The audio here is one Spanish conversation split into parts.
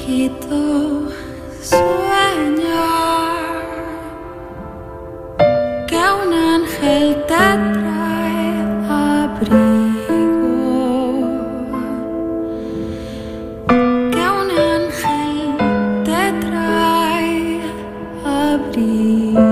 chiquito, sueña que un ángel te trae abrigo, que un ángel te trae abrigo.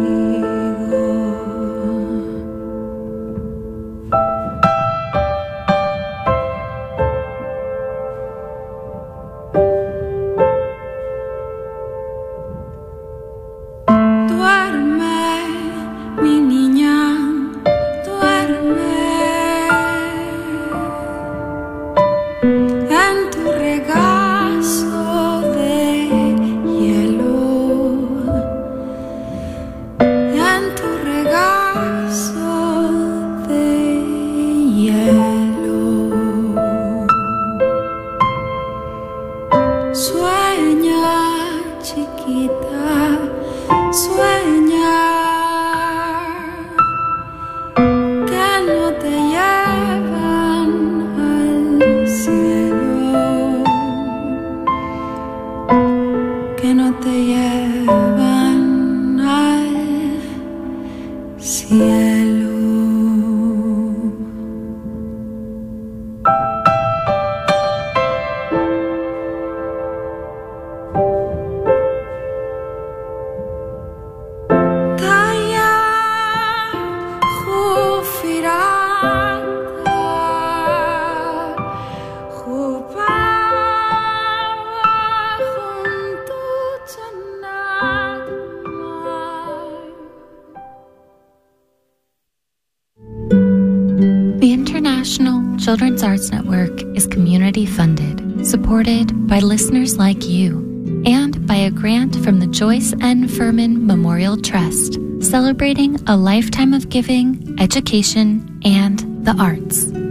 Children's Arts Network is community funded, supported by listeners like you, and by a grant from the Joyce N. Furman Memorial Trust, celebrating a lifetime of giving, education, and the arts.